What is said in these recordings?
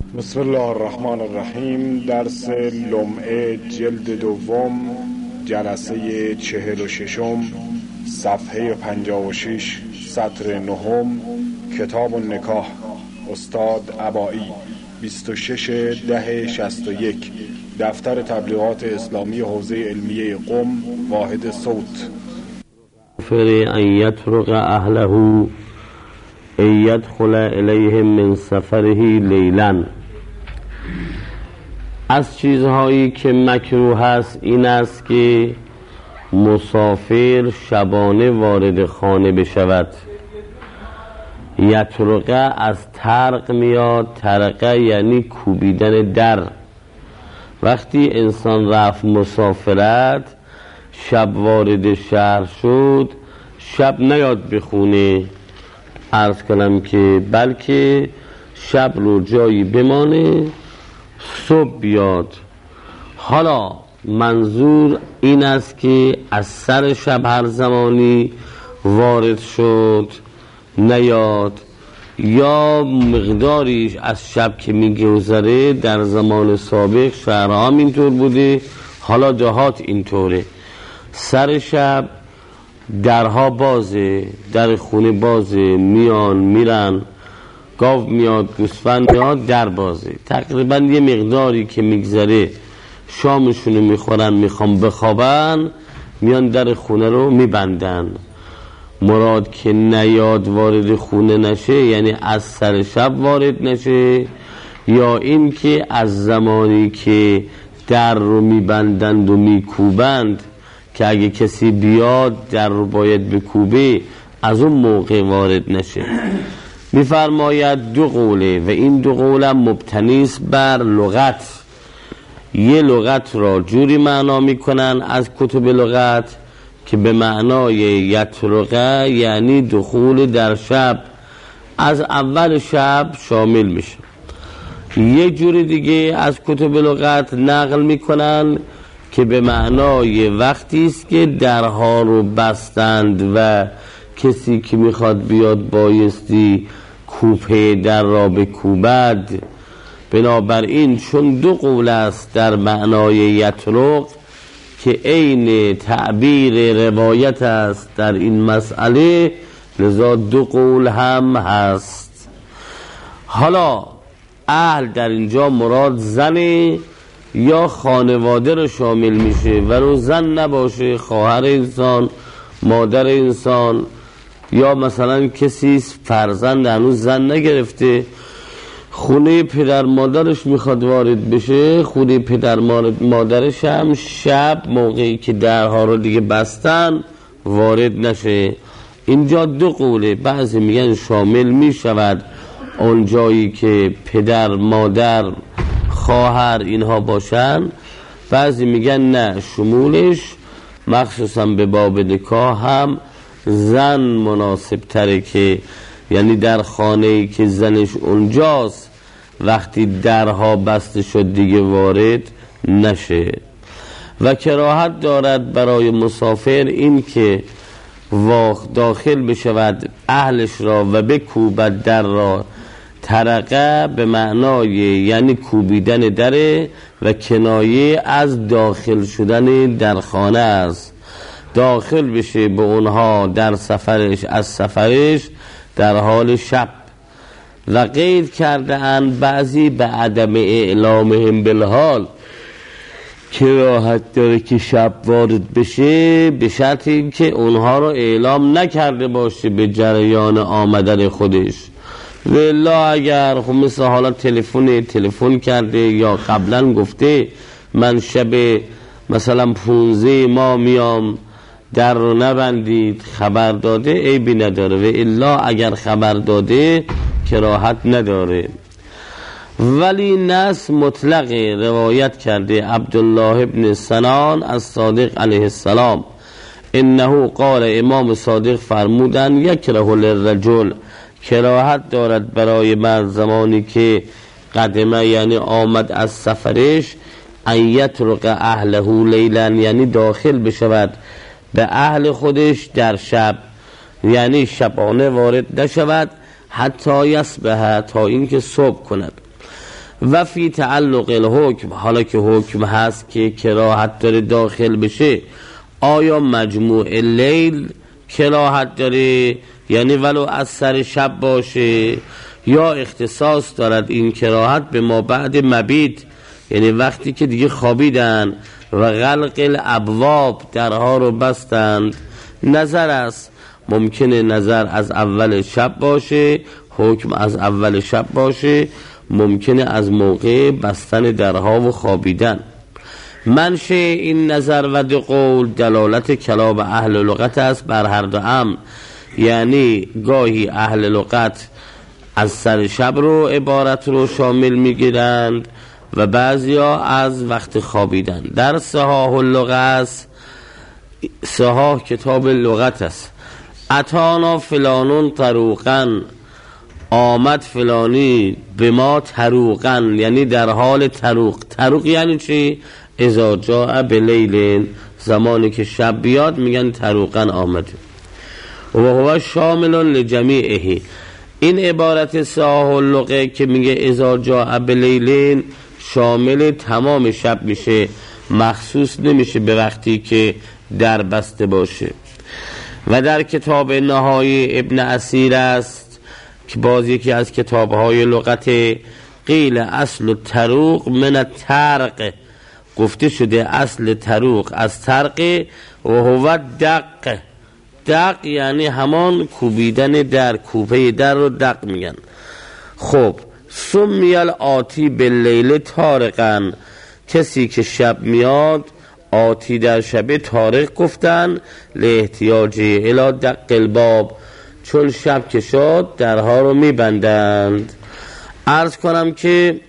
بسم الله الرحمن الرحیم. درس لمعه جلد دوم، جلسه 46، صفحه 56، سطر 9، کتاب النکاح، استاد عبایی، 26/10/61، دفتر تبلیغات اسلامی حوزه علمیه قم، واحد صوت. ان یترک اهله ان یدخل الیهم من سفره لیلا. از چیزهایی که مکروه است این است که مسافر شبانه وارد خانه بشود. یترقه از طرق میاد. ترقه یعنی کوبیدن در. وقتی انسان رفت مسافرت، شب وارد شهر شد، شب نیاد بخونه، عرض کنم که بلکه شب رو جایی بمانه، صبح بیاد. حالا منظور این است که از سر شب هر زمانی وارد شد نیاد، یا مقداریش از شب که میگذره. در زمان سابق شهرها اینطور بوده، حالا دهات اینطوره. سر شب درها بازه، در خونه بازه، میان میرن، گاو میاد، گوسفند میاد، در بازه. تقریبا یه مقداری که میگذره شامشونو میخورن، میخوام بخوابن، میان در خونه رو میبندن. مراد که نیاد وارد خونه نشه، یعنی از سر شب وارد نشه، یا این که از زمانی که در رو میبندند و میکوبند که اگه کسی بیاد در رو باید بکوبه، از اون موقع وارد نشه. میفرماید دو قوله و این دو قوله مبتنی است بر لغت. یه لغت را جوری معنا میکنن از کتب لغت که به معنای یترقه یعنی دخول در شب، از اول شب شامل میشه. یه جوری دیگه از کتب لغت نقل میکنن که به معنای وقتی است که درها رو بستند و کسی که میخواد بیاد بایستی کوپه در را بکوبد. بنابراین چون دو قول است در معنای یترق که عین تعبیر روایت است در این مسئله، لذا دو قول هم هست. حالا اهل در اینجا مراد زنه یا خانواده رو شامل میشه، ولو زن نباشه، خواهر انسان، مادر انسان، یا مثلا کسی فرزند هنوز زن نگرفته، خونه پدر مادرش میخواد وارد بشه، خونه پدر مادرش هم شب موقعی که درها رو دیگه بستن وارد نشه. اینجا دو قوله. بعضی میگن شامل میشود اونجایی که پدر مادر خواهر اینها باشن، بعضی میگن نه، شمولش مخصوصا به باب نکاح هم زن مناسب تره، که یعنی در خانه‌ای که زنش اونجاست وقتی درها بسته شد دیگه وارد نشه. و کراهت دارد برای مسافر این که داخل بشود اهلش را و بکوبد در را. ترقه به معنای یعنی کوبیدن دره و کنایه از داخل شدن در خانه است. داخل بشه به اونها در سفرش، از سفرش در حال شب. و قید کرده اند بعضی به عدم اعلامهم بالحال، کراهت داره که شب وارد بشه به شرط این که اونها رو اعلام نکرده باشه به جریان آمدن خودش. و الا اگر خب مثل حالا تلفن کرده یا قبلا گفته من شب مثلا 15 ماه میام، در رو نبندید، خبر داده، عیبی نداره. و الا اگر خبر داده کراهت نداره. ولی نص مطلق روایت کرده عبدالله ابن سنان از صادق علیه السلام، انه قال، امام صادق فرمودن یکره للرجل، کراهت دارد برای مرد زمانی که قدمه یعنی آمد از سفرش، ان یترک اهله لیلا یعنی داخل بشود به اهل خودش در شب، یعنی شبانه وارد نشود، حتی یصبح تا اینکه صبح کند. و فی تعلق الحکم، حالا که حکم هست که کراهت داره داخل بشه، آیا مجموع لیل کراهت داره، یعنی ولو از سر شب باشه، یا اختصاص دارد این کراهت به ما بعد مبیت، یعنی وقتی که دیگه خوابیدن و غلق الابواب، درها رو بستند. نظر است، ممکنه نظر از اول شب باشه، حکم از اول شب باشه، ممکنه از موقع بستن درها و خوابیدن. منشه این نظر و دو قول دلالت کلام اهل لغت است بر هر دو امر، یعنی گاهی اهل لغت از سر شب رو عبارت رو شامل میگیرند و بعضیا از وقت خوابیدن. در صحاح اللغه است، صحاح کتاب لغت است. اتانا فلانون طروقن، آمد فلانی به ما طروقن، یعنی در حال طروق. طروق یعنی چی؟ اذا جاء بلیل، زمانی که شب بیاد میگن طروقن آمده. و هو شامل لجمیعه، این عبارت صحاح اللغه که میگه اذا جاء بلیل شامل تمام شب میشه، مخصوص نمیشه به وقتی که در بسته باشه. و در کتاب نهای ابن اسیر است که باز یکی از کتابهای لغت، قیل اصل طروق من الطرق، گفته شده اصل طروق از طرق، و هو دق. دق یعنی همان کوبیدن در، کوبه در رو دق میگن. خب سمیل آتی باللیل طارقن، کسی که شب میاد آتی در شب طارق گفتن، لاحتیاجی الی دق الباب، چون شب که شد درها رو میبندند. عرض کنم که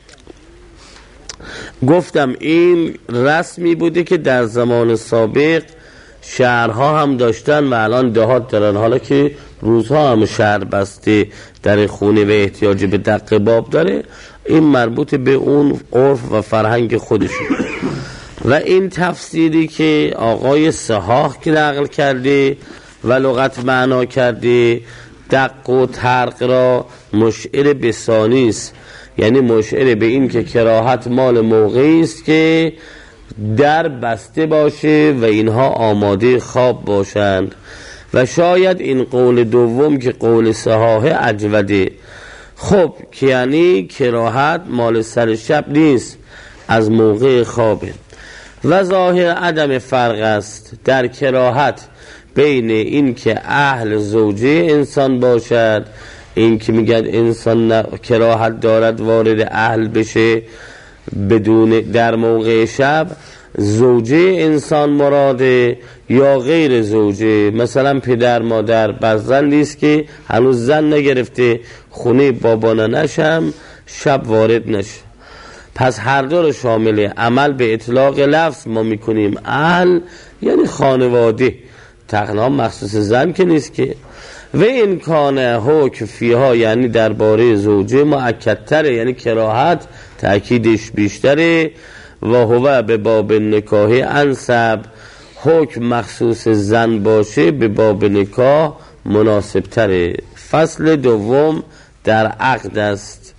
گفتم این رسمی بوده که در زمان سابق شهرها هم داشتن و الان دهات دارن، حالا که روزها هم شهر بسته در خونه و احتیاج به دق باب داره، این مربوط به اون عرف و فرهنگ خودشون. و این تفسیری که آقای صحاح که نقل کرده و لغت معنا کرده، دق و طرق را مشعر به ثانی است، یعنی مشعر به این که کراهت مال موقعی است که در بسته باشه و اینها آماده خواب باشند. و شاید این قول دوم که قول صحاح اجوده. خب که یعنی کراهت مال سر شب نیست، از موقع خوابه. و ظاهر عدم فرق است در کراهت بین این که اهل زوجه انسان باشد، این که میگن انسان کراهت دارد وارد اهل بشه بدون در موقع شب، زوجه انسان مراده یا غیر زوجه، مثلا پدر مادر بر زن نیست که هنوز زن نگرفته، خونه بابا نشم شب وارد نشه. پس هر دو رو شامل عمل به اطلاق لفظ ما میکنیم. اهل یعنی خانواده، تقنا مخصوص زن که نیست که. و این کانه حکم فیها، یعنی درباره زوجه مؤکدتره، یعنی کراهت تأکیدش بیشتره. و هو به باب نکاح انسب، حکم مخصوص زن باشه به باب نکاح مناسب تره. فصل دوم در عقد است.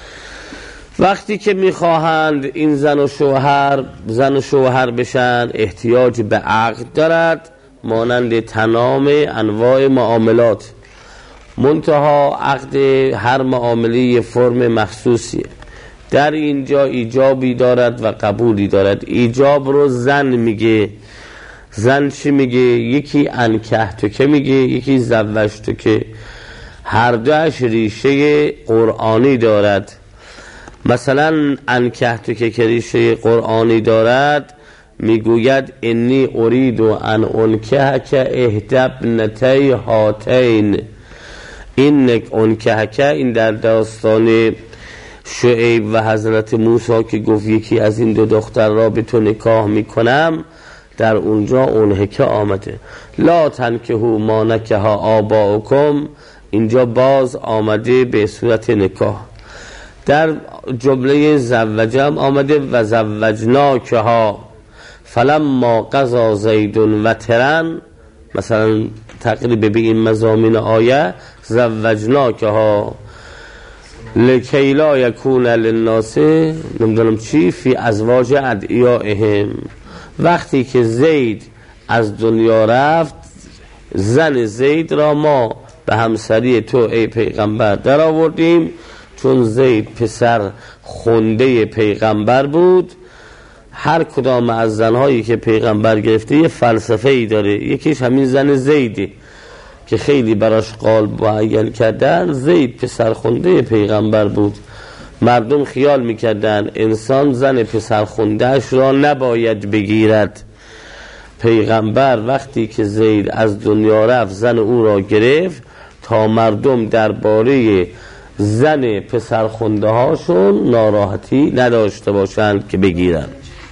وقتی که میخواهند این زن و شوهر بشن، احتیاج به عقد دارد، مانند تمام انواع معاملات. منتها عقد هر معامله فرم مخصوصیه، در اینجا ایجابی دارد و قبولی دارد. ایجاب رو زن میگه. زن چی میگه؟ یکی انکحت که میگه، یکی زوجت که. هر دوش ریشه قرآنی دارد. مثلا انکحت که ریشه قرآنی دارد، میگوید انی ارید ان انکحک احدی ابنتی هاتین. این انکحک، این در داستان شعیب و حضرت موسی که گفت یکی از این دو دختر را به تو نکاح میکنم، در اونجا انکحک آمده. لا تنکحوا ما نکح آباؤکم، اینجا باز آمده به صورت نکاح. در جمله زوجم آمده و زوجناکها فلما قضا زید وترن، مثلا تقریبا به این مضامین آیه زوجناکها. لکی لا یکون للناس نمیدونم چی فی ازواج ادعیائهم. وقتی که زید از دنیا رفت، زن زید را ما به همسری تو ای پیغمبر در آوردیم، چون زید پسر خونده پیغمبر بود. هر کدام از زنهایی که پیغمبر گرفته یه فلسفه ای داره، یکیش همین زن زیده که خیلی براش قال معین کردن. زید پسر خونده پیغمبر بود، مردم خیال میکردن انسان زن پسر خوندهش را نباید بگیرد. پیغمبر وقتی که زید از دنیا رفت زن او را گرفت تا مردم درباره زن پسر خونده هاشون ناراحتی نداشته باشند که بگیرن.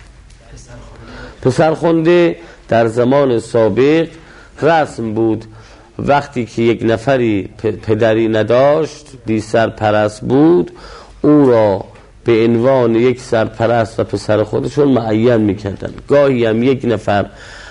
پسر خونده در زمان سابق رسم بود، وقتی که یک نفری پدری نداشت، بی سرپرست بود، او را به عنوان یک سرپرست و پسر خودشون معین میکردن. گاهی هم یک نفر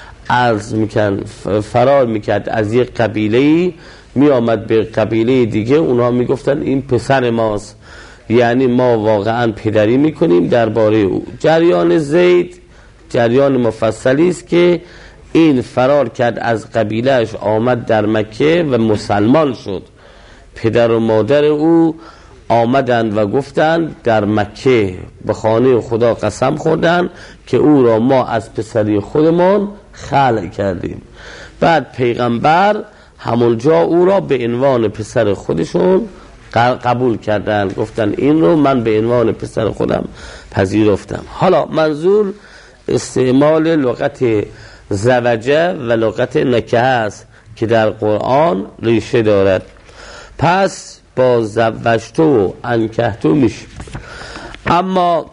فرار میکرد از یک قبیله‌ای می آمد به قبیله دیگه، اونها میگفتن این پسر ماست، یعنی ما واقعا پدری میکنیم درباره او. جریان زید جریان مفصلی است که این فرار کرد از قبیلهش، آمد در مکه و مسلمان شد. پدر و مادر او آمدند و گفتند در مکه به خانه خدا قسم خوردند که او را ما از پسری خودمان خلع کردیم. بعد پیغمبر همونجا او را به عنوان پسر خودشون قبول کردن، گفتن این رو من به عنوان پسر خودم پذیرفتم. حالا منظور استعمال لغت زوجه و لغت نکه است که در قرآن ریشه دارد. پس با زوجتو و انکحتو میشه. اما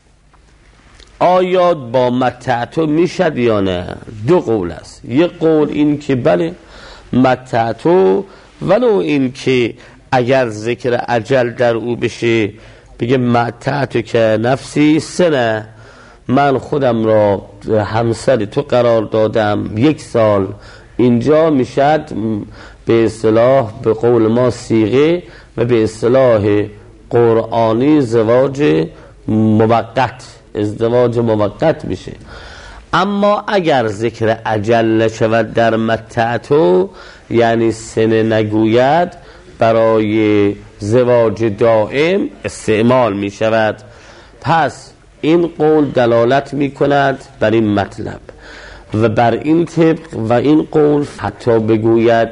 آیا با متعتو میشد یا نه؟ دو قول است. یک قول این که بله متعتو، ولو این که اگر ذکر اجل در او بشه بگه متعتو که نفسی سنه، من خودم را همسر تو قرار دادم 1 سال، اینجا میشد به اصطلاح به قول ما صیغه و به اصطلاح قرآنی ازدواج موقت میشه. اما اگر ذکر اجل نشود در متعتو، یعنی سنه نگوید، برای زواج دائم استعمال میشود. پس این قول دلالت میکند بر این مطلب و بر این طبق و این قول حتی بگوید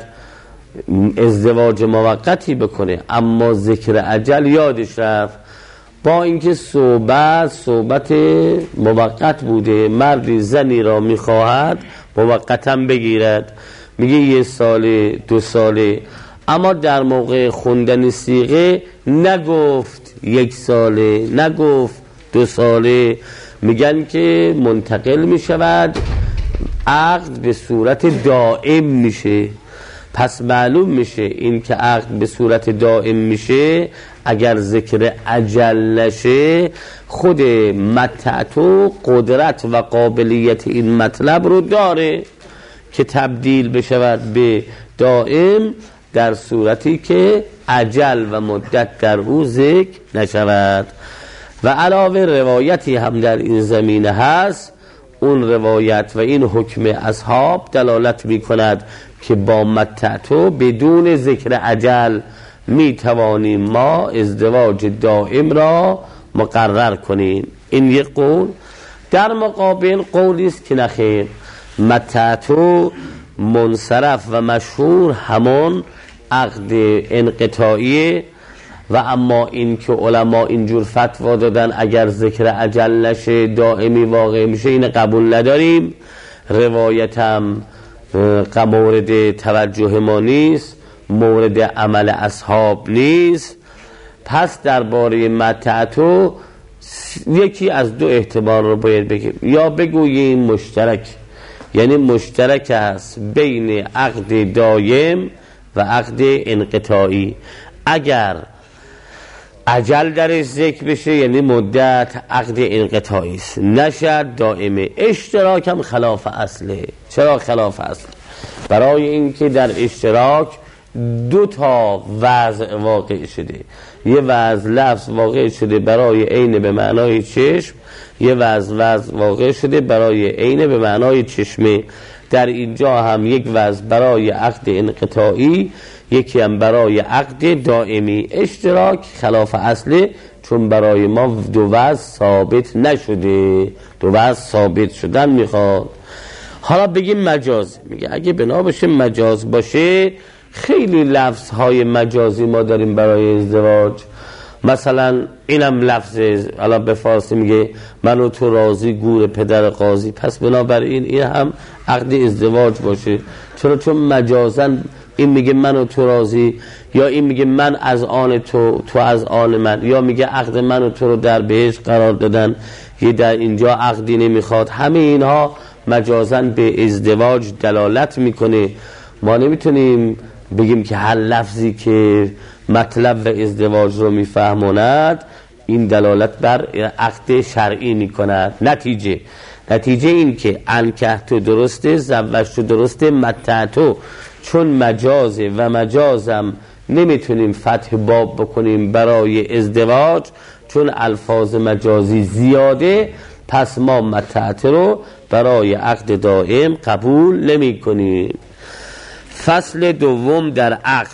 ازدواج موقتی بکنه اما ذکر اجل یادش رفت، با اینکه صحبت موقت بوده، مردی زنی را میخواهد موقتا بگیرد، میگه 1 ساله 2 ساله، اما در موقع خوندن صیغه نگفت 1 ساله، نگفت 2 ساله، میگن که منتقل میشود، عقد به صورت دائم میشه. پس معلوم میشه این که عقد به صورت دائم میشه اگر ذکر اجل نشه، خود متعتو قدرت و قابلیت این مطلب رو داره که تبدیل بشود به دائم در صورتی که اجل و مدت در او ذکر نشود. و علاوه روایتی هم در این زمینه هست، اون روایت و این حکم اصحاب دلالت می کند که با متعتو بدون ذکر اجل می توانیم ما ازدواج دائم را مقرر کنیم. این یک قول. در مقابل قولی است که نخیر، متعتو منصرف و مشهور همون عقد انقطاعی، و اما این که علما اینجور فتوا دادن اگر ذکر اجل نشه دائمی واقع میشه، این قبول نداریم. روایتم مورد توجه ما نیست، مورد عمل اصحاب نیست. پس درباره متعتو یکی از 2 احتمال رو باید بگیم، یا بگوییم مشترک، یعنی مشترک است بین عقد دایم و عقد انقطاعی. اگر اجل درش ذکر بشه یعنی مدت عقد انقطاعی است، نشد دائمه. اشتراک هم خلاف اصله. چرا خلاف اصله؟ برای اینکه در اشتراک دو تا وضع واقع شده. یه وضع لفظ واقع شده برای عین به معنای چشم، یه وضع واقع شده برای عین به معنای چشمه. در اینجا هم یک وضع برای عقد انقطاعی، یکی هم برای عقد دائمی. اشتراک خلاف اصله، چون برای ما دو وضع ثابت نشده، دو وضع ثابت شدن میخواد. حالا بگیم مجاز، میگه اگه بنا باشه مجاز باشه، خیلی لفظهای مجازی ما داریم برای ازدواج. مثلا اینم لفظ، حالا به فارسی میگه من و تو راضی گور پدر قاضی، پس بنابراین این هم عقد ازدواج باشه. چون مجازن این میگه من و تو راضی، یا این میگه من از آن تو، تو از آن من، یا میگه عقد من و تو رو در بهشت قرار دادن، یه در اینجا عقدی نمیخواد. همه اینها مجازن به ازدواج دلالت میکنه. ما نمیتونیم بگیم که هر لفظی که مطلب و ازدواج رو میفهموند این دلالت بر عقد شرعی میکند. نتیجه این که انکحتو درسته، زوجتو درسته، متعتو چون مجازه و مجازم نمیتونیم فتح باب بکنیم برای ازدواج، چون الفاظ مجازی زیاده، پس ما متعت رو برای عقد دائم قبول نمی کنیم. فصل دوم در عقد.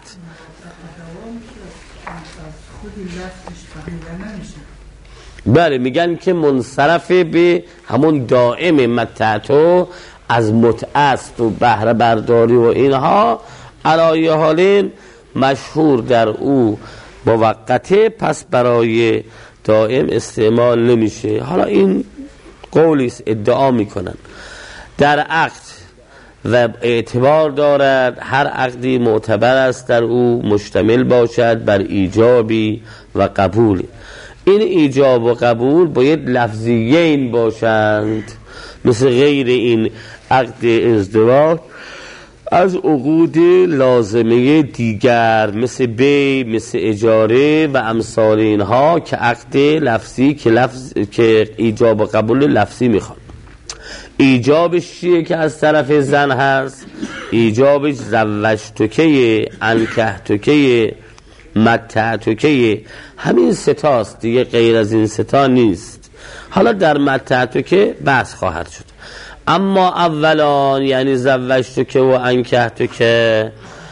بله، میگن که منصرف به همون دائم متعتو از متعست و بهره برداری و اینها، علایه حالین مشهور در او موقته، پس برای دائم استعمال نمیشه. حالا این قولیست، ادعا میکنن در عقد و اعتبار دارد، هر عقدی معتبر است در او مشتمل باشد بر ایجابی و قبولی. این ایجاب و قبول باید لفظیین باشند، مثل غیر این عقد ازدواج از عقود لازمه دیگر، مثل بی، مثل اجاره و امثال اینها که عقد لفظی که ایجاب و قبول لفظی میخواد. ایجابش چیه که از طرف زن هست؟ ایجابش زوجتکه، انکحتکه، متعتکه، همین ستاست دیگه، غیر از این ستا نیست. حالا در متعتکه بحث خواهد شد. اما اولان یعنی زوجتکه و انکحتکه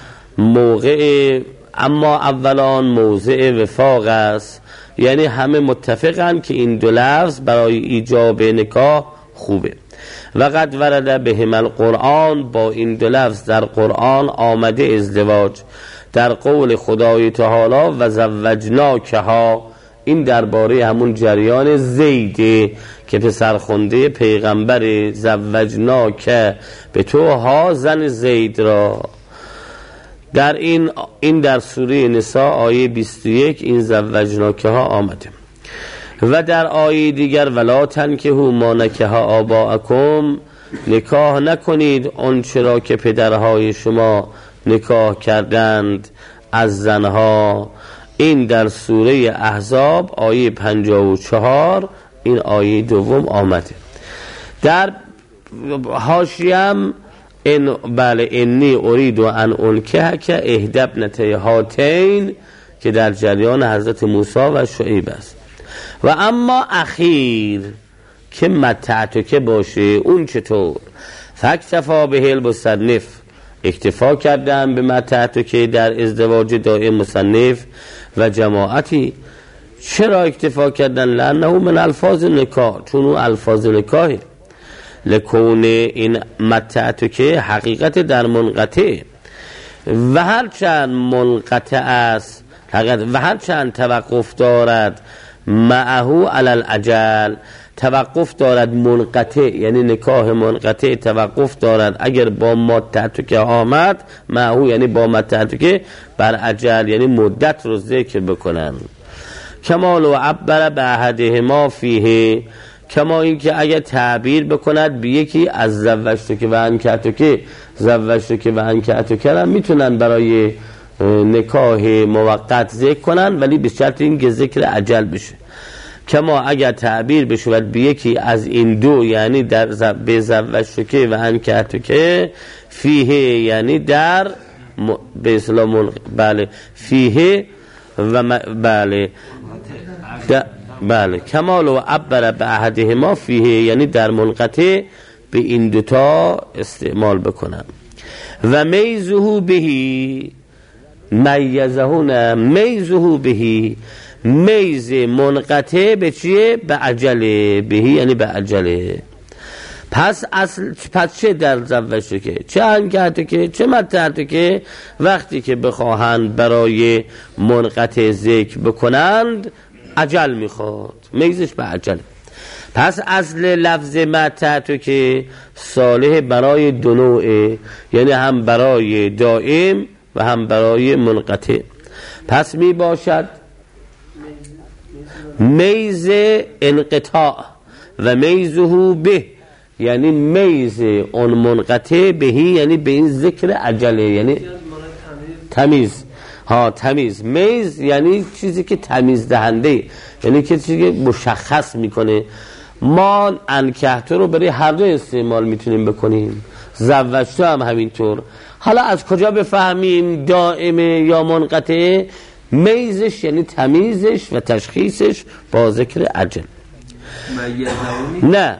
موضع وفاق است، یعنی همه متفقن که این دو لفظ برای ایجاب نکاح خوبه. وقد ورد بهم القرآن، با این دو لفظ در قرآن آمده ازدواج، در قول خدای تعالی و زوجناکها، این درباره همون جریان زیده که پسرخونده پیغمبر، زوجناک به تو ها زن زید را. در این در سوره نساء آیه 21 این زوجناکها آمده. و در آیه دیگر ولا تنکحوا ما نکح آباءکم، نکاح نکنید آنچه را که پدرهای شما نکاح کردند از زنها. این در سوره احزاب آیه 54 این آیه دوم آمده. در حاشیه‌ام انی ارید ان انکحک احدی ابنتی هاتین که در جریان حضرت موسی و شعیب است. و اما اخیر که متعتکه باشه، اون چطور؟ فاکتفا به المصنف، اکتفا کردن به متعتکه در ازدواج دائم مصنف و جماعتی. چرا اکتفا کردن؟ لانه من الفاظ نکاح، چون اون الفاظ نکاهه. لکون این متعتکه حقیقت در منقطع و هرچند منقطع است و هرچند توقف دارد، معهو علی الاجل، توقف دارد منقطع، یعنی نکاح منقطع توقف دارد اگر با متعتکه آمد، معهو یعنی با متعتکه بر اجل، یعنی مدت رو ذکر بکنن. کمال و عبر به احدهما فیه، کما این که اگر تعبیر بکند به یکی از زوجتکه و انکحتکه، زوجتکه و انکحتکه را میتونن برای نکاح موقت ذکر کنن، ولی به شرط این که ذکر اجل بشه. کما اگر تعبیر بشود به یکی از این دو، یعنی در به زوجتکه و انکحتکه، فیه یعنی در به اصطلاح بله فیه و بله کمال و عبر به احدهما فیه، یعنی در منقطع به این دوتا استعمال بکنم. و میزه بهی میزه نه میزه بهی، میز منقطع به چیه؟ به عجله، بهی یعنی به عجله. پس چه در زوجه که چه انکهته که چه متعته که وقتی که بخواهند برای منقطع ذکر بکنند عجل میخواد، میزش به عجله. پس اصل لفظ متعته که صالح برای دو نوعه، یعنی هم برای دائم و هم برای منقطع. پس می باشد میز انقطاع و میزه به، یعنی میز اون منقطع بهی یعنی به این ذکر عجله، یعنی تمیز. تمیز میز یعنی چیزی که تمیز دهنده، یعنی که چیزی که مشخص میکنه. ما انکهته رو برای هر دو استعمال میتونیم بکنیم، زوجته هم همینطور. حالا از کجا بفهمیم دائمه یا منقطع؟ میزش یعنی تمیزش و تشخیصش با ذکر عجل. نه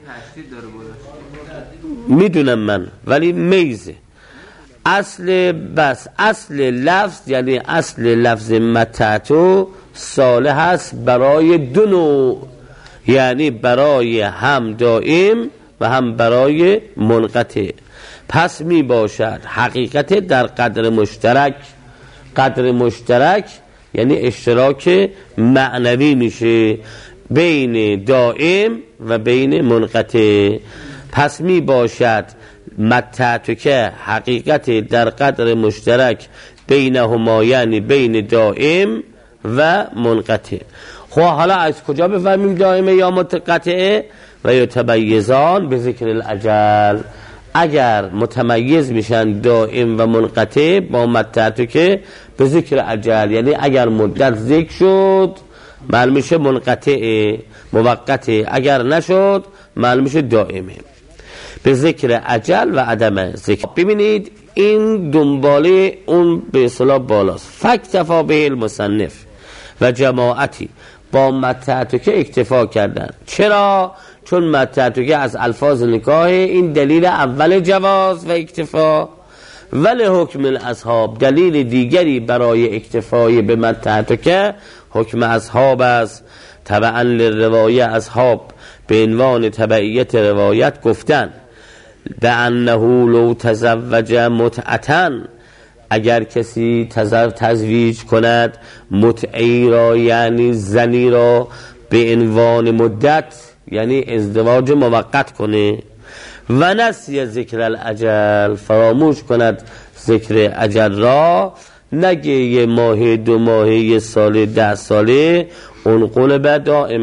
میدونم من، ولی میزه اصل، بس اصل لفظ یعنی اصل لفظ متعتو صالح است برای دو نوع، یعنی برای هم دائم و هم برای منقطع. پس می باشد حقیقت در قدر مشترک. قدر مشترک یعنی اشتراک معنوی میشه بین دائم و بین منقطع. پس می باشد متعتو که حقیقت در قدر مشترک بینهما، یعنی بین دائم و منقطع. خب حالا از کجا بفهمیم دائمه یا منقطعه؟ و یتمیزان به ذکر العجل. اگر متمیز میشن دائم و منقطع با متعتو که به ذکر عجل، یعنی اگر مدت ذکر شد معلوم میشه منقطعه موقته، اگر نشد معلوم میشه دائمه به ذکر عجل و عدم ذکر. ببینید این دنباله اون به اصطلاح بالاست. فاکتفا به المصنف و جماعتی با متعتو که اکتفا کردن. چرا؟ چون متعتو که از الفاظ نکاح، این دلیل اول جواز و اکتفا. ولی حکم الاصحاب دلیل دیگری برای اکتفای به متعتو که حکم اصحاب است. تبعا للروایه اصحاب به عنوان تبعیت روایت گفتن به انه لو تزوج متعتاً، اگر کسی تزویج کند متعی را یعنی زنی را به عنوان مدت، یعنی ازدواج موقت کنه و نسی ذکر العجل، فراموش کند ذکر عجل را، نگه یه ماه دو ماه یه سال 10 ساله، انقلب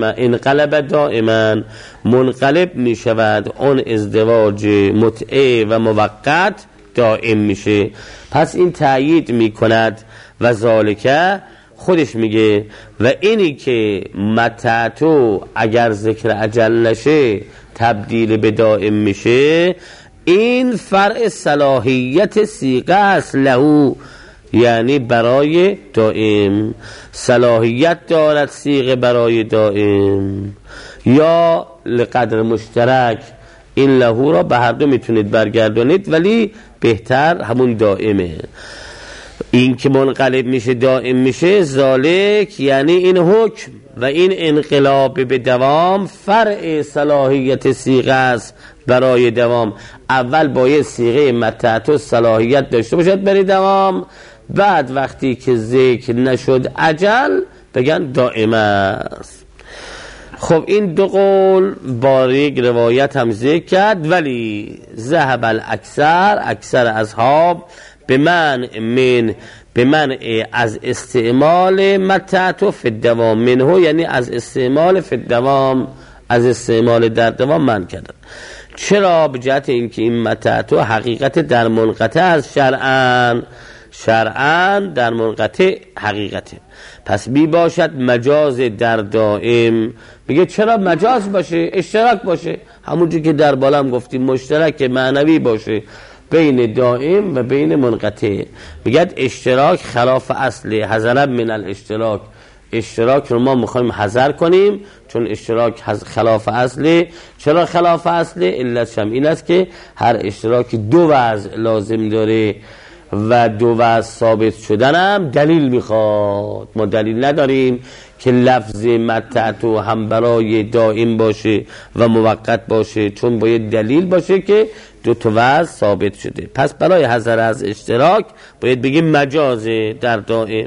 دائما منقلب می شود اون ازدواج متعه و موقت دائم میشه. پس این تأیید می کند و ذالکه خودش میگه و اینی که متعتو اگر ذکر عجل نشه تبدیل به دائم میشه، این فرع صلاحیت صیغه است لهو، یعنی برای دائم صلاحیت دارد صیغه برای دائم یا لقدر مشترک. این لهو را به هر دو میتونید برگردونید، ولی بهتر همون دائمه. این که منقلب میشه دائم میشه ذالک یعنی این حکم و این انقلاب به دوام فرع صلاحیت صیغه است برای دوام. اول باید صیغه متعتو صلاحیت داشته باشد برای دوام، بعد وقتی که ذکر نشد عجل بگن دائم است. خب این دو قول با یک روایت هم ذکر کرد، ولی ذهب الاکثر، اکثر اصحاب به منع از استعمال متعتو فی الدوام منه، یعنی از استعمال فی الدوام، از استعمال در دوام منع کردن. چرا؟ به جهت اینکه این متعتو حقیقت در منقطع از شرعاً در منقطع حقیقته. پس بی باشد مجاز در دائم. میگه چرا مجاز باشه؟ اشتراک باشه، همونجور که در بالا هم گفتیم مشترک معنوی باشه. بین دائم و بین منقطع. میگد اشتراک خلاف اصله، حذر من الاشتراک. اشتراک رو ما میخوایم حذر کنیم چون اشتراک خلاف اصله. چرا خلاف اصله؟ علتش هم این است که هر اشتراک دو وضع لازم داره و دو وضع ثابت شدن هم دلیل میخواد. ما دلیل نداریم که لفظ متعتو هم برای دائم باشه و موقت باشه، چون باید دلیل باشه که دو تا وضع ثابت شده. پس برای حذر از اشتراک باید بگیم مجاز در دائم.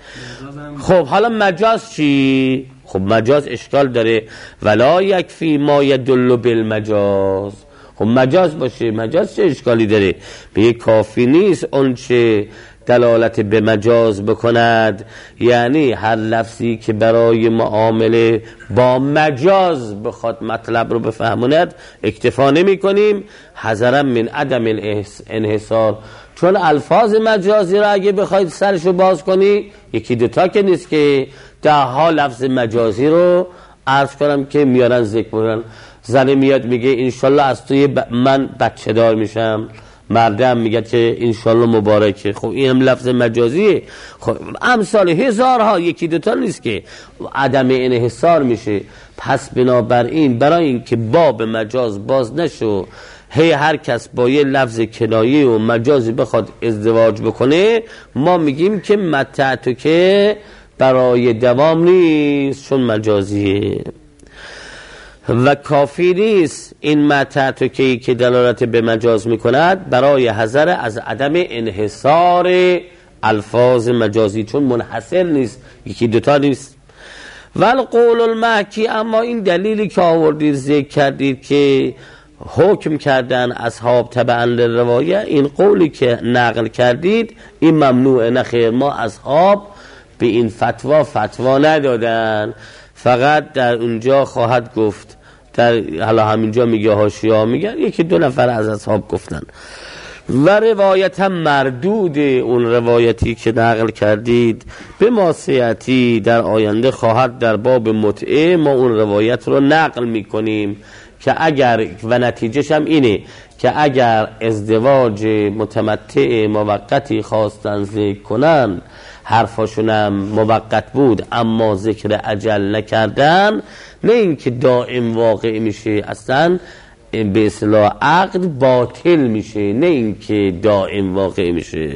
خب حالا مجاز چی؟ خب مجاز اشکال داره. ولا یکفی ما یدل بالمجاز. خب مجاز باشه، مجاز چه اشکالی داره؟ به کافی نیست اون چه دلالت به مجاز بکند. یعنی هر لفظی که برای معامله با مجاز بخواد مطلب رو بفهموند اکتفا نمی کنیم، حذرا من عدم الانحصار. چون الفاظ مجازی را اگه بخواید سرشو باز کنی یکی دوتا که نیست که ده ها لفظ مجازی رو عرض کنم که میارن ذکر بودن. زنه میاد میگه انشالله از توی من بچه دار میشم، مردم میگه که انشالله مبارکه. خب این هم لفظ مجازیه. خب امثال هزارها، یکی دوتا نیست که عدم انحصار میشه. پس بنابراین برای این که باب مجاز باز نشو هر کس با یه لفظ کنایه و مجازی بخواد ازدواج بکنه، ما میگیم که متعتو که برای دوام نیست چون مجازیه و کافی نیست این متعتو که دلالت به مجاز میکند برای حذر از عدم انحصار الفاظ مجازی، چون منحصر نیست، یکی دوتا نیست. والقول المحکی، اما این دلیلی که آوردید ذکر کردید که حکم کردن اصحاب تبعا للروایه، این قولی که نقل کردید این ممنوعه. نخیر، ما اصحاب به این فتوا ندادن. فقط در اونجا خواهد گفت، حالا همینجا میگه حاشیه میگن یکی دو نفر از اصحاب گفتن. و روایت هم مردود، اون روایتی که نقل کردید به ماسیتی در آینده خواهد در باب متعه، ما اون روایت رو نقل میکنیم که اگر، و نتیجهش هم اینه که اگر ازدواج متمتع موقتی خواستن ذکر کنن، حرفاشونم موقت بود اما ذکر اجل نکردن، نه اینکه دائم واقع میشه، اصلا به اصطلاح عقد باطل میشه، نه اینکه دائم واقع میشه.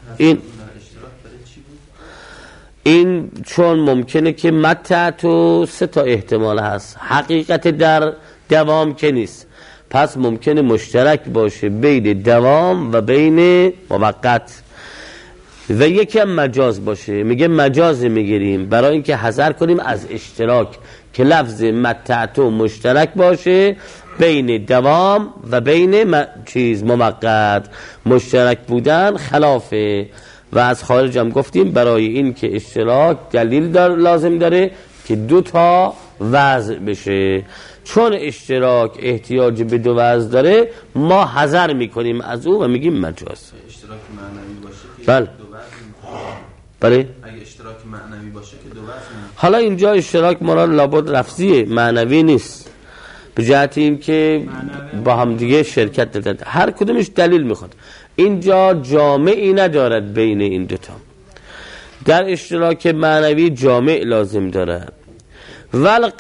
این چون ممکنه که متعتو سه تا احتمال هست، حقیقت در دوام که نیست، پس ممکنه مشترک باشه بین دوام و بین موقت، و یکی هم مجاز باشه. میگه مجاز میگیریم برای اینکه حذر کنیم از اشتراک، که لفظ متعتو مشترک باشه بین دوام و بین موقت. مشترک بودن خلافه. و از خارج هم گفتیم برای این که اشتراک دلیل لازم داره که دو تا وضع بشه. چون اشتراک احتیاج به دو وضع داره، ما حذر میکنیم از او و میگیم مجاز. اشتراک معنوی باشه که بله. دو وضع. بله. اگه اشتراک معنوی باشه که دو وضع. حالا اینجا اشتراک مراد لابد لفظیه، معنوی نیست، به جهت این که با هم دیگه شرکت دادن، هر کدومش دلیل میخواد. اینجا جامعی ندارد بین این دوتا. در اشتراک معنوی جامع لازم دارد. ول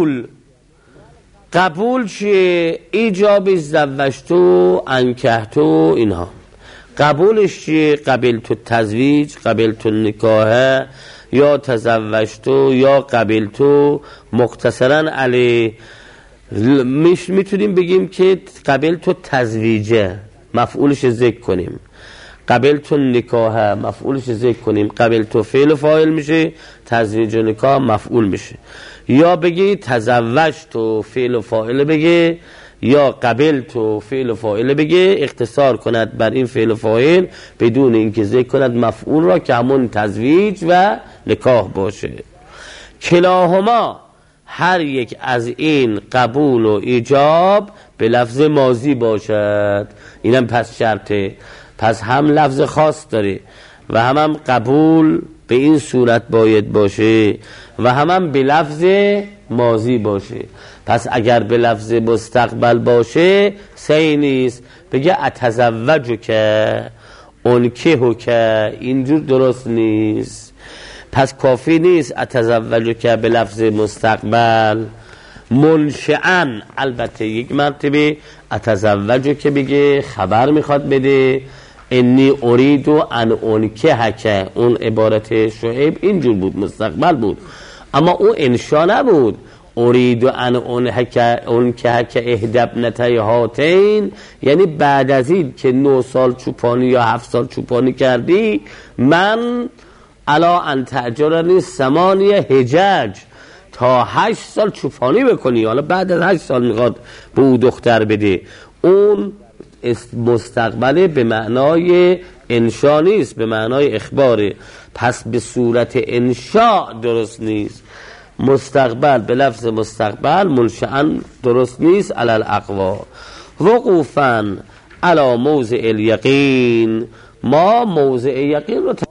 قبول چیه؟ ایجاب زوجتو انکحتو، اینها قبولش چیه؟ قبلتو تزویج، قبلتو نکاح، یا تزوجتو، یا قبلتو مختصرا علی. میتونیم بگیم که قبلتو تزویجه مفعولش ذکر کنیم، قبلتو نکاح مفعولش ذکر کنیم، قبلتو فعل و فاعل میشه، تزویج و نکاح مفعول میشه. یا بگی تزوجتو فعل و فاعل بگه، یا قبلتو فعل و فاعل بگه، اختصار کند بر این فعل و فاعل بدون اینکه ذکر کند مفعول را که همون تزویج و نکاح باشه. کلاهما، هر یک از این قبول و ایجاب به لفظ ماضی باشد. اینم پس شرطه، پس هم لفظ خاص داره و هم قبول به این صورت باید باشه و هم به لفظ ماضی باشه. پس اگر به لفظ مستقبل باشه صحیح نیست. بگه اتزوجک انکحک، اینجور درست نیست. پس کافی نیست اتزوجک به لفظ مستقبل. منشأن البته یک مرتبه اتزوجک بگه خبر میخواد بده، انی ارید ان انکحک، اون عبارت شعیب اینجور بود، مستقبل بود، اما اون انشا نبود. ارید ان انکحک احدی ابنتي هاتین، یعنی بعد از این که 9 سال چوپانی یا 7 سال چوپانی کردی، من الا ان تأجرنی 8 حجج، تا 8 سال چوپانی بکنی. حالا بعد از 8 سال میخواد به او دختر بده. اون مستقبل به معنای انشا نیست، به معنای اخباره. پس به صورت انشا درست نیست. مستقبل به لفظ مستقبل منشأن درست نیست. علی الاقوا وقوفا علی موضع الیقین، ما موضع یقین رو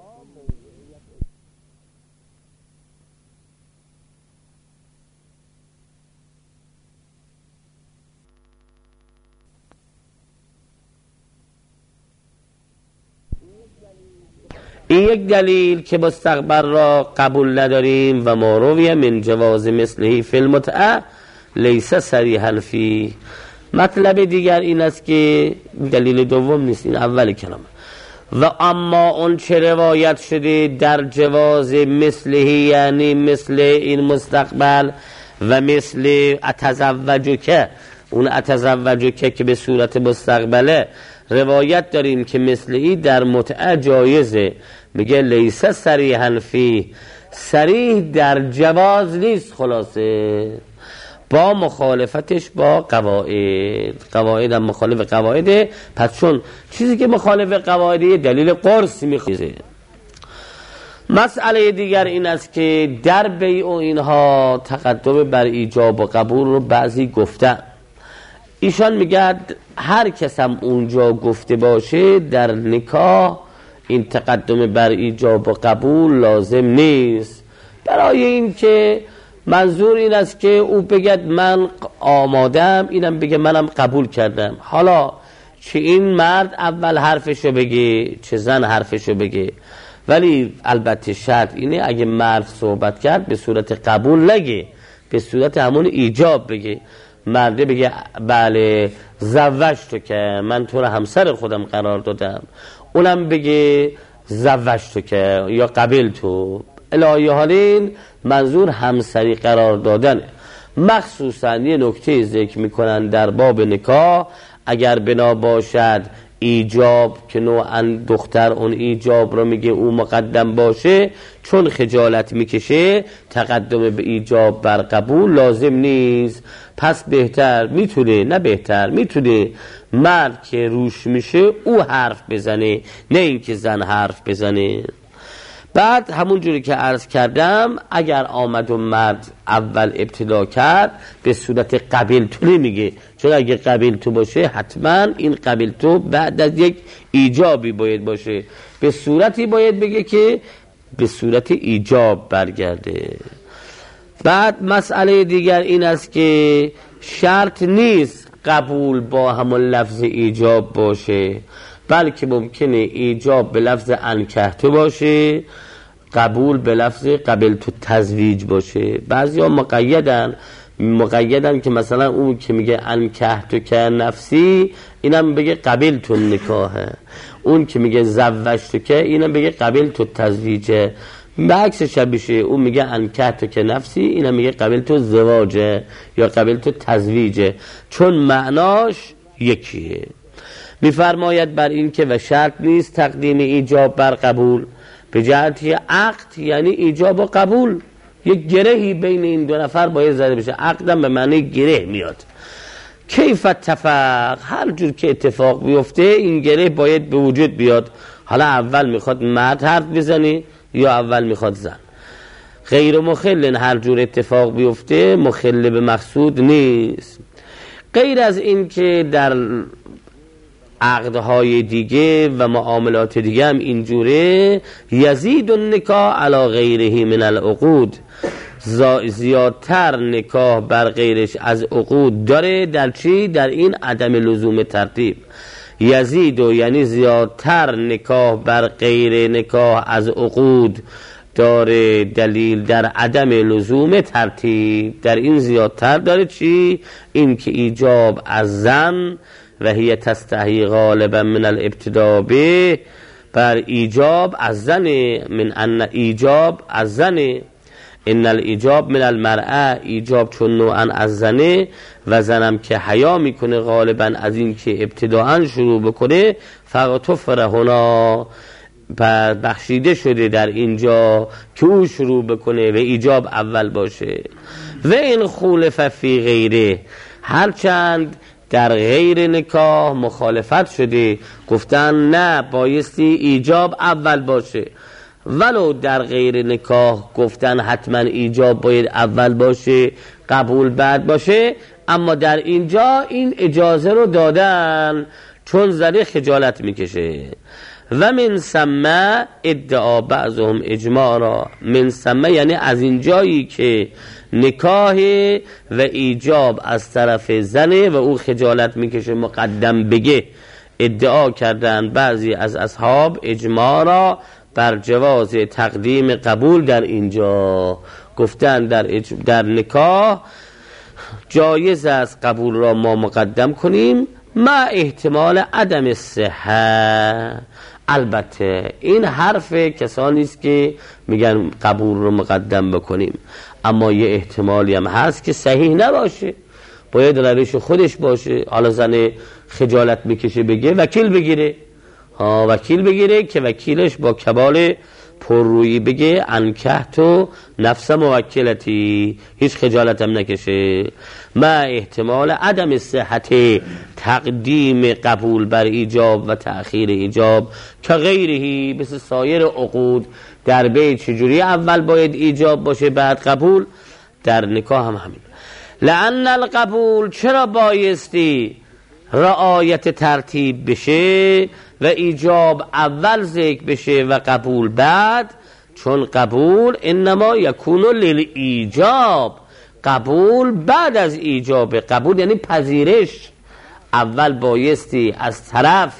این یک دلیل که مستقبل را قبول نداریم. و ما روی من جواز مثله فی المتعه لیس صریحا فی. مطلب دیگر این است که دلیل دوم نیست، این اول کلمه. و اما اون چه روایت شده در جواز مثله، یعنی مثل این مستقبل و مثل اتزوجک، اون اتزوجک که به صورت مستقبله روایت داریم که مثلی در متعه جایزه. میگه لیس صریحا فی، صریح در جواز نیست. خلاصه با مخالفتش با قواعد هم مخالف قواعده. پس چون چیزی که مخالف قواعده دلیل قرص میخوزه. مسئله دیگر این است که در بیع و اینها تقدم بر ایجاب و قبول رو بعضی گفتن. ایشان میگه هر کس هم اونجا گفته باشه در نکاح این تقدم بر ایجاب و قبول لازم نیست، برای این که منظور این است که او بگد من آمادم، اینم بگه منم قبول کردم. حالا چه این مرد اول حرفشو بگه چه زن حرفشو بگه، ولی البته شرط اینه اگه مرد صحبت کرد به صورت قبول نگه، به صورت همون ایجاب بگه. مرده بگه بله زوجتو که من تو رو همسر خودم قرار دادم، اونم بگه زوجتو که یا قبل تو. الهی حالین منظور همسری قرار دادنه. مخصوصا یه نکته ذکر میکنن در باب نکاح، اگر بنا باشد ایجاب که نوعا دختر اون ایجاب رو میگه او مقدم باشه، چون خجالت میکشه تقدم به ایجاب بر قبول لازم نیست. پس بهتر میتونه، نه بهتر میتونه مرد که روش میشه او حرف بزنه، نه اینکه زن حرف بزنه. بعد همون جوری که عرض کردم اگر آمد و مرد اول ابتدا کرد به صورت قبیل تو نمیگه، چون اگه قبیل تو باشه حتما این قبیل تو بعد از یک ایجابی باید باشه، به صورتی باید بگه که به صورت ایجاب برگرده. بعد مسئله دیگر این است که شرط نیست قبول با همون لفظ ایجاب باشه، بلکه ممکنه ایجاب به لفظ انکحت باشه، قبول به لفظ قبل تو تزویج باشه. بعضی ها مقیدن که مثلا اون که میگه انکحت که نفسی اینم بگه قبل تو نکاحه، اون که میگه زوجت که اینم بگه قبل تو تزویجه. به عکس شبیشه اون میگه انکحت که نفسی اینم میگه قبل تو زواجه یا قبل تو تزویجه، چون معناش یکیه. میفرماید بر این که و شرط نیست تقدیم ایجاب بر قبول به جهتی عقد، یعنی ایجاب و قبول یک گرهی بین این دو نفر باید زده بشه. عقدم به معنی گره میاد. کیف اتفاق، هر جور که اتفاق بیفته این گره باید به وجود بیاد. حالا اول میخواد مرد حرف بزنه یا اول میخواد زن، غیر مخل هر جور اتفاق بیفته مخل به مقصود نیست. غیر از این که در عقدهای دیگه و معاملات دیگه هم اینجوره، یزید النکاح علی غیره من العقود، زیادتر نکاح بر غیرش از عقود داره. در چی؟ در این عدم لزوم ترتیب. یزید و یعنی زیادتر نکاح بر غیر نکاح از عقود داره، دلیل در عدم لزوم ترتیب. در این زیادتر داره چی؟ این که ایجاب از زن و هی تستحی غالبا من الابتداء به، بر ایجاب از زن، من ان ایجاب از زن، ان الایجاب من المرأه، ایجاب چون نوعا از زنه و زنم که حیا میکنه غالبا از این که ابتداءا شروع بکنه، فغتفر هنا، بخشیده شده در اینجا که او شروع بکنه و ایجاب اول باشه. و این خولف فی غیره، هرچند در غیر نکاح مخالفت شده، گفتن نه بایستی ایجاب اول باشه، ولو در غیر نکاح گفتن حتما ایجاب باید اول باشه قبول بعد باشه، اما در اینجا این اجازه رو دادن چون زده خجالت میکشه. و من ثم ادعا بعضهم اجماع را، من ثم یعنی از اینجایی که نکاح و ایجاب از طرف زنه و او خجالت میکشه مقدم بگه، ادعا کردن بعضی از اصحاب اجماع را بر جواز تقدیم قبول. در اینجا گفتن در نکاح جایز است قبول را ما مقدم کنیم مع احتمال عدم صحه. البته این حرف کسانی است که میگن قبول رو مقدم بکنیم، اما یه احتمالی هم هست که صحیح نباشه، باید روش خودش باشه. حالا زن خجالت میکشه بگه وکیل بگیره، وکیل بگیره که وکیلش با کبال پررویی بگه انکحت نفس موکلتی، هیچ خجالت هم نکشه. ما احتمال عدم صحت تقدیم قبول بر ایجاب و تأخیر ایجاب که غیرهی، مثل سایر عقود در بیع چجوری اول باید ایجاب باشه بعد قبول، در نکاح هم همین. لأن القبول، چرا بایستی رعایت ترتیب بشه و ایجاب اول ذکر بشه و قبول بعد؟ چون قبول انما یکون للایجاب، قبول بعد از ایجاب. قبول یعنی پذیرش، اول بایستی از طرف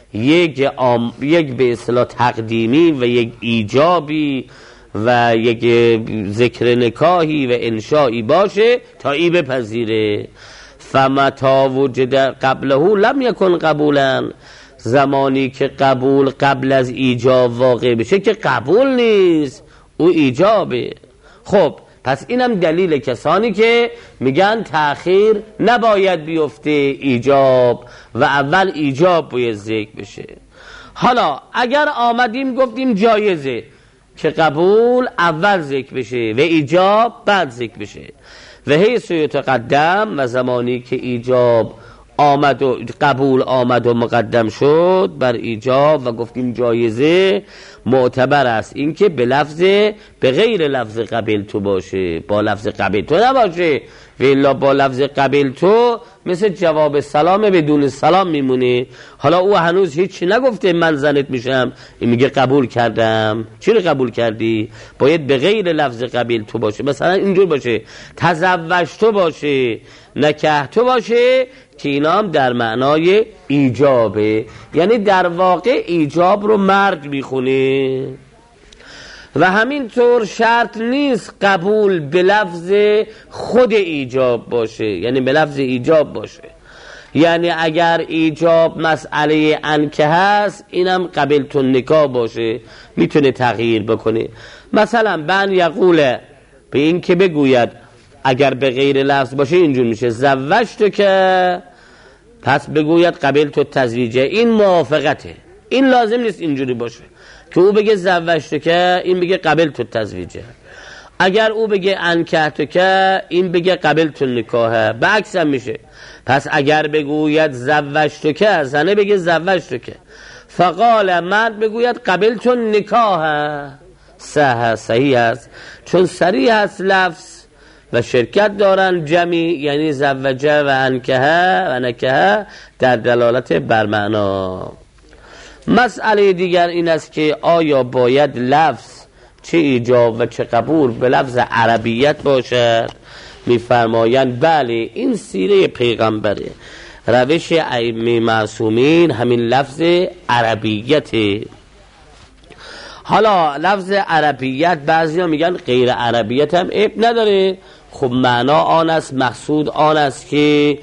یک به اصطلاح تقدیمی و یک ایجابی و یک ذکر نکاحی و انشایی باشه تا ای بپذیره. فمتا وجد قبله لم یکن قبولا، زمانی که قبول قبل از ایجاب واقع بشه که قبول نیست، او ایجابه. خب پس اینم دلیل کسانی که میگن تأخیر نباید بیفته ایجاب و اول ایجاب باید ذکر بشه. حالا اگر آمدیم گفتیم جایزه که قبول اول ذکر بشه و ایجاب بعد ذکر بشه، و حیث یتقدم، و زمانی که ایجاب آمد و قبول آمد و مقدم شد بر ایجاب و گفتیم جایزه، معتبر است این که به غیر لفظ قبل تو باشه، با لفظ قبل تو نباشه. و الا با لفظ قبل تو مثل جواب سلام بدون سلام میمونه. حالا او هنوز هیچی نگفته من زنت میشم، این میگه قبول کردم. چرا قبول کردی؟ باید به غیر لفظ قبل تو باشه. مثلا اینجور باشه تزوجتو باشه، نکحتو باشه، که اینا هم در معنای ایجابه، یعنی در واقع ایجاب رو مرد میخونه. و همینطور شرط نیست قبول به لفظ خود ایجاب باشه، یعنی به لفظ ایجاب باشه. یعنی اگر ایجاب مسئله انکه هست، اینم قبلتون نکاح باشه، میتونه تغییر بکنه. مثلا بن یقوله، به این که بگوید، اگر به غیر لفظ باشه اینجور میشه زوجتو، که پس بگوید قبلتو تزویجه، این موافقته. این لازم نیست اینجوری باشه که او بگه زوجتو که این بگه قبلتو تزویجه. اگر او بگه انکحتو که این بگه قبلتو نکاحه، به عکس هم میشه. پس اگر بگوید زوجتو که، زنه بگه زوجتو که، فقال مرد بگوید قبلتو نکاحه، صحیح است، چون صریح است لفظ و شرکت دارن. جمی یعنی زوجه و انکه و نکه در دلالت بر معنا. مسئله دیگر این است که آیا باید لفظ چه ایجاب و چه قبول به لفظ عربیت باشد؟ میفرمایند بله، این سیره پیغمبره، روش ائمه معصومین همین لفظ عربیته. حالا لفظ عربیت بعضیا میگن غیر عربیت هم عیب نداره. خب معنا آن است، مقصود آن است که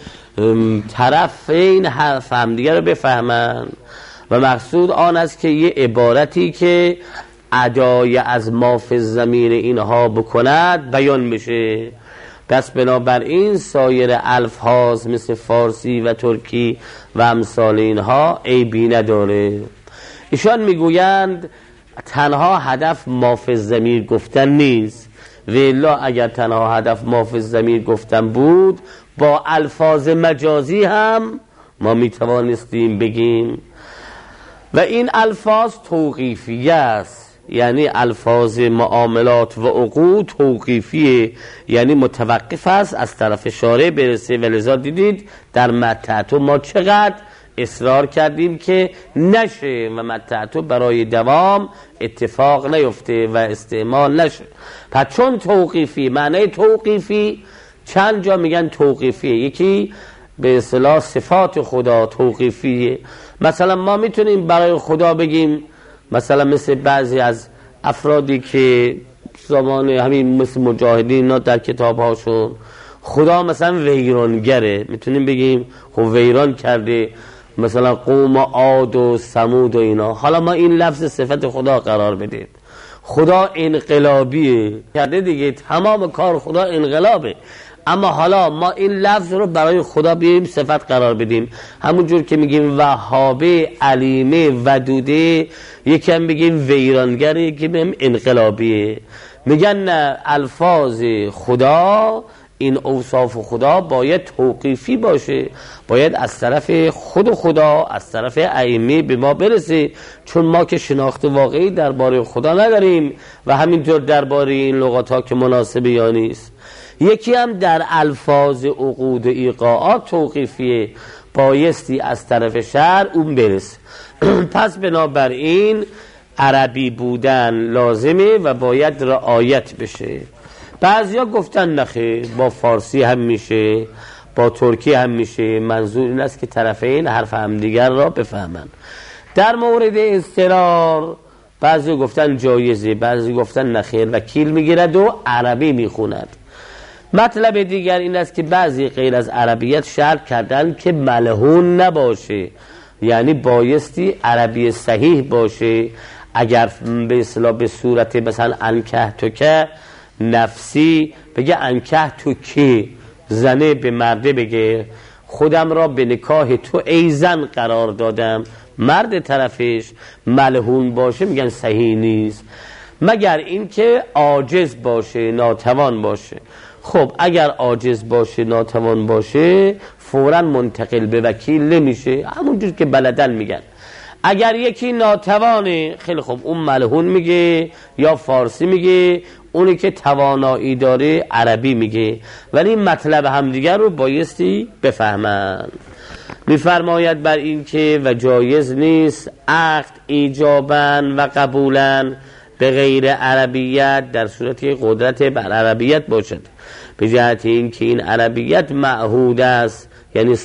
طرفین حرف هم دیگر رو بفهمن و مقصود آن است که یه عبارتی که ادای از ما فی الضمیر اینها بکند بیان بشه. پس بنابراین سایر الفاظ مثل فارسی و ترکی و امثال اینها عیبی نداره. ایشان میگویند تنها هدف ما فی الضمیر گفتن نیست، والا اگر تنها هدف ما فی الضمیر گفتن بود با الفاظ مجازی هم ما میتوانستیم بگیم و این الفاظ توقیفیه است، یعنی الفاظ معاملات و عقود توقیفیه، یعنی متوقف است از طرف شارع برسه. و لذا دیدید در متعتو ما چقدر اصرار کردیم که نشه و متعتو برای دوام اتفاق نیفته و استعمال نشه. پس چون توقیفی، معنی توقیفی چند جا میگن توقیفیه. یکی به اصطلاح صفات خدا توقیفیه. مثلا ما میتونیم برای خدا بگیم، مثلا مثل بعضی از افرادی که زمان همین مثل مجاهدین در کتاب هاشون خدا مثلا ویرانگره، میتونیم بگیم خب ویران کرده مثلا قوم عاد و ثمود و اینا. حالا ما این لفظ صفت خدا قرار بدیم. خدا انقلابیه کرده دیگه، تمام کار خدا انقلابه. اما حالا ما این لفظ رو برای خدا بیاییم صفت قرار بدیم، همون جور که میگیم وهابه، علیمه، ودوده، یکم بگیم ویرانگره، یکی بگیم انقلابیه. میگن نه، الفاظ خدا، این اوصاف خدا باید توقیفی باشه، باید از طرف خود خدا، از طرف ائمه به ما برسه، چون ما که شناخت واقعی درباره خدا نداریم و همینطور درباره این لغات ها که مناسب یا نیست. یکی هم در الفاظ عقود و ایقاعات توقیفیه، بایستی از طرف شرع اون برسه. پس بنابراین عربی بودن لازمه و باید رعایت بشه. بعضیا گفتن نخیر، با فارسی هم میشه، با ترکی هم میشه. منظور این است که طرفین حرف همدیگر را بفهمن. در مورد اضطرار بعضی گفتن جایزه، بعضی گفتن نخیر، وکیل میگیرد و عربی میخوند. مطلب دیگر این است که بعضی غیر از عربیت شرط کردن که ملهون نباشه، یعنی بایستی عربی صحیح باشه. اگر به اصطلاح به صورت مثلا انکه تو که نفسی بگه انکه تو که، زنه به مرده بگه خودم را به نکاح تو ای زن قرار دادم، مرد طرفش ملهون باشه میگن صحیح نیست، مگر اینکه عاجز باشه، ناتوان باشه. خب اگر عاجز باشه، ناتوان باشه، فوراً منتقل به وکیل نمیشه، همونجور که بلدن میگن. اگر یکی ناتوانه، خیلی خب اون ملهون میگه یا فارسی میگه، اونی که توانایی داره عربی میگه، ولی مطلب همدیگر رو بایستی بفهمن. میفرماید بر این که و جایز نیست عقد ایجابن و قبولن به غیر عربیت در صورتی قدرت بر عربیت باشد، به جهت این که این عربیت معهود است، یعنی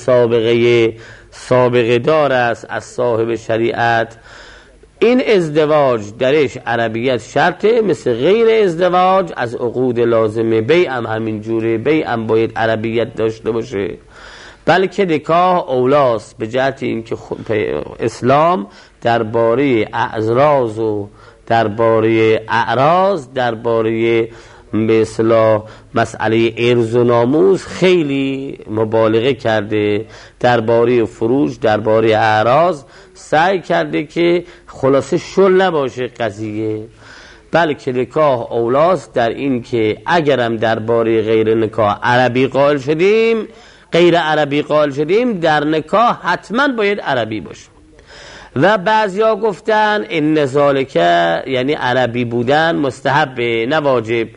سابقه دار است از صاحب شریعت. این ازدواج درش عربیت شرطه، مثل غیر ازدواج از عقود لازمه. بیعم همین جوره، بیعم باید عربیت داشته باشه، بلکه نکاح اولاست، به جهت این که اسلام درباره اعراض و درباره اعراض، درباره به اصطلاح مسئله ارز و ناموس خیلی مبالغه کرده. درباره فروج، درباره اعراض سعی کرده که خلاصه شل نباشه قضیه، بلکه نکاح اولاست در این که اگرم درباره غیر نکاح عربی قائل شدیم، غیر عربی قائل شدیم، در نکاح حتما باید عربی باشه. و بعضیا گفتن این ذالکه، یعنی عربی بودن مستحب نه واجب،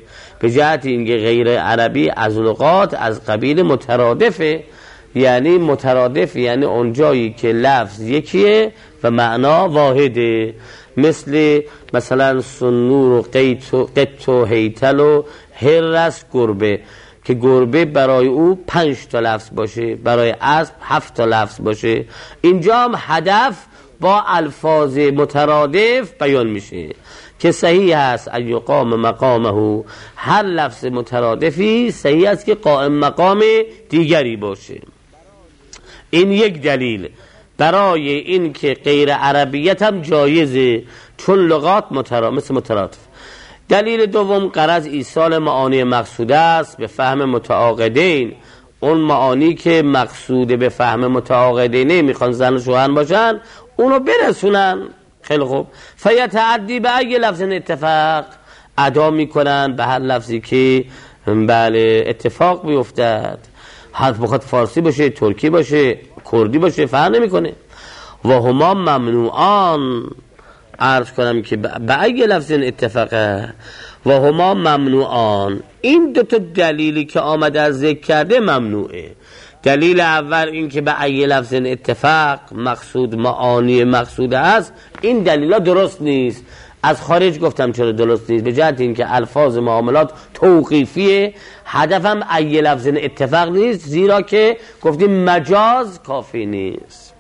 به جهت اینکه غیر عربی از لغات از قبیل مترادفه، یعنی مترادف یعنی اونجایی که لفظ یکیه و معنا واحده، مثلا سنور و قط و هیتل و هرس گربه، که گربه برای او 5 تا لفظ باشه، برای اسب 7 تا لفظ باشه. اینجا هم هدف با الفاظ مترادف بیان میشه که صحیح است ان یقام مقامه، هر لفظ مترادفی صحیح است که قائم مقام دیگری باشه. این یک دلیل برای این که غیر عربیت هم جایزه، چون لغات مثل مترادف. دلیل دوم غرض ایصال معانی مقصوده است به فهم متعاقدین، اون معانی که مقصود به فهم متعاقدین میخوان زن و شوهر باشن اونو برسونن. خیلی خوب، فیتعدی به ای لفظ اتفاق، ادا میکنن به هر لفظی که بله اتفاق بیفتد، حد بخواد فارسی باشه، ترکی باشه، کردی باشه، فرق نمیکنه. و هما ممنوعان، عرض کنم که به ای لفظ اتفاقه و هما ممنوعان. این دو تا دلیلی که آمده از ذکر کرده ممنوعه. دلیل اول این که به ای لفظ اتفاق مقصود معانی مقصود است، این دلیلا درست نیست. از خارج گفتم چرا درست نیست، به جهت این که الفاظ معاملات توقیفیه، هدفم ای لفظ اتفاق نیست، زیرا که گفتیم مجاز کافی نیست.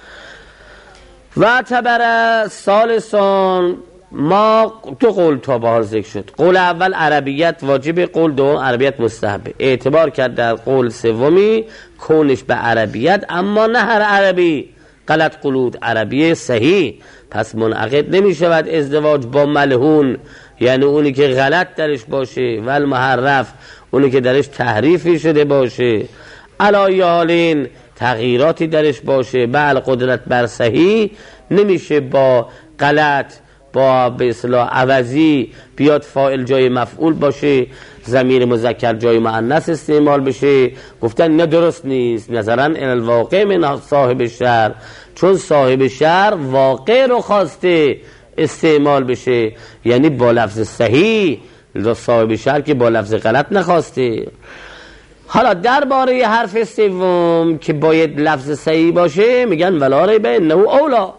و تبر ثالثان، ما 2 قول تا بار ذکر شد. قول اول عربیت واجب، قول دوم عربیت مستحب. اعتبار کرد در قول سومی کونش به عربیت، اما نه هر عربی، غلط قلود عربی صحیح، پس منعقد نمی شود ازدواج با ملعون، یعنی اونی که غلط درش باشه، و المحرف اونی که درش تحریفی شده باشه، علایالین تغییراتی درش باشه. بل قدرت بر صحیح نمیشه با غلط، با به اصطلاح عوضی بیاد فاعل جای مفعول باشه، ضمیر مذکر جای مؤنث استعمال بشه. گفتن نه درست نیست، نظرا الواقع من صاحب شر، چون صاحب شر واقع رو خواسته استعمال بشه، یعنی با لفظ صحیح، صاحب شر که با لفظ غلط نخواسته. حالا درباره حرف سوم که باید لفظ صحیح باشه، میگن ولا ریب انه اولا،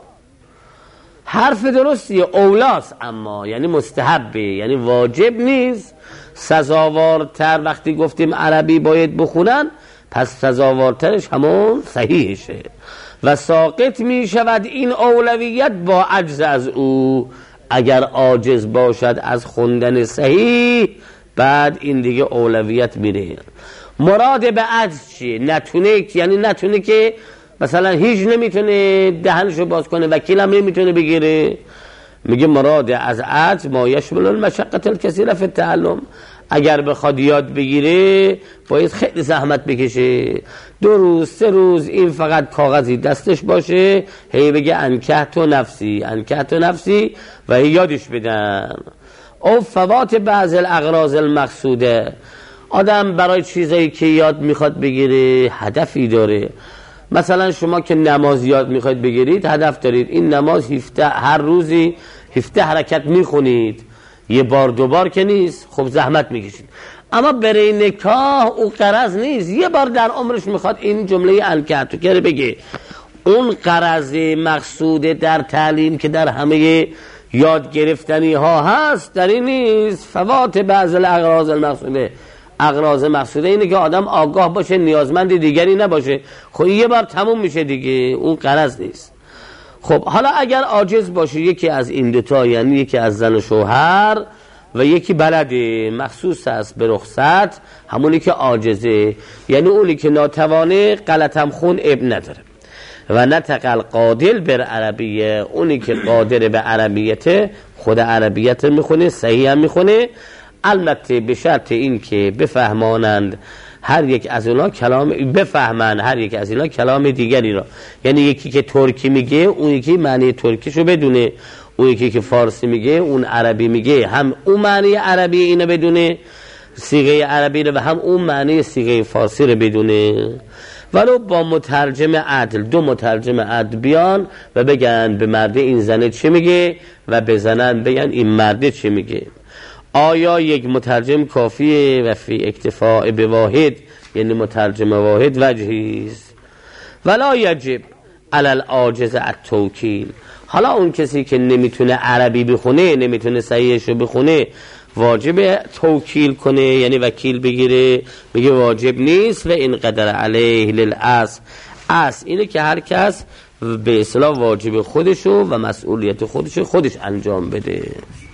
حرف درستیه، اولاست، اما یعنی مستحبه، یعنی واجب نیست. سزاوارتر وقتی گفتیم عربی باید بخونن، پس سزاوارترش همون صحیحشه و ساقط می شود این اولویت با عجز از او. اگر عاجز باشد از خوندن صحیح، بعد این دیگه اولویت میره. مراد به عجز چیه؟ نتونه، یعنی نتونه که مثلا هیچ نمیتونه دهنشو باز کنه، وکیلم نمیتونه بگیره. میگه مراد از عجز ما یشمل المشقة الکثیره فی التعلم، اگر بخواد یاد بگیره باید خیلی زحمت بکشه، 2 روز 3 روز این فقط کاغذی دستش باشه، هی بگه انکحت نفسی و هی یادش بدن. او فوات بعض الاغراض المقصوده، آدم برای چیزایی که یاد میخواد بگیره هدفی داره. مثلا شما که نماز یاد میخواید بگیرید، هدف دارید این نماز هر روزی 17 حرکت میخونید، 1 بار 2 بار که نیست، خب زحمت میکشید. اما برای نکاح او غرض نیست، 1 بار در عمرش میخواد این جمله انکحت که بگه. اون غرض مقصود در تعلیم که در همه یاد گرفتنی ها هست در این نیست. فوات بعض الاغراض المقصوده، اغراض مقصوده اینه که آدم آگاه باشه، نیازمند دیگری نباشه. خب 1 بار تموم میشه دیگه، اون غرض نیست. خب حالا اگر عاجز باشه، یکی از این دوتا، یعنی یکی از زن و شوهر و یکی بلده، مخصوص است به رخصت، همونی که عاجزه، یعنی اونی که ناتوانه، غلطم خون اب نداره. و نتقل قادل بر عربیه، اونی که قادر به عربیته، خود عربیت میخونه، صحیح هم میخونه، البته به شرط این که بفهمانند هر یک از اونا کلام دیگری را. یعنی یکی که ترکی میگه اون یکی معنی ترکیشو بدونه، اون یکی که فارسی میگه اون عربی میگه، هم اون معنی عربی اینو بدونه، صیغه عربی رو، و هم اون معنی صیغه فارسی رو بدونه. ولو با مترجم عدل، 2 مترجم عدل بیان و بگن به مرد این زنه چی میگه و به زنن بگن این مرد چی میگه. آیا یک مترجم کافیه و فی اکتفاء به واحد یعنی مترجم واحد وجهی است. ولا یجب علی العاجز التوکیل. حالا اون کسی که نمیتونه عربی بخونه، نمیتونه صحیحشو بخونه، واجب توکیل کنه یعنی وکیل بگیره؟ بگه واجب نیست. و این قدر علیه للأصل، اصل اینه که هر کس به اصطلاح واجب خودشو و مسئولیت خودش انجام بده.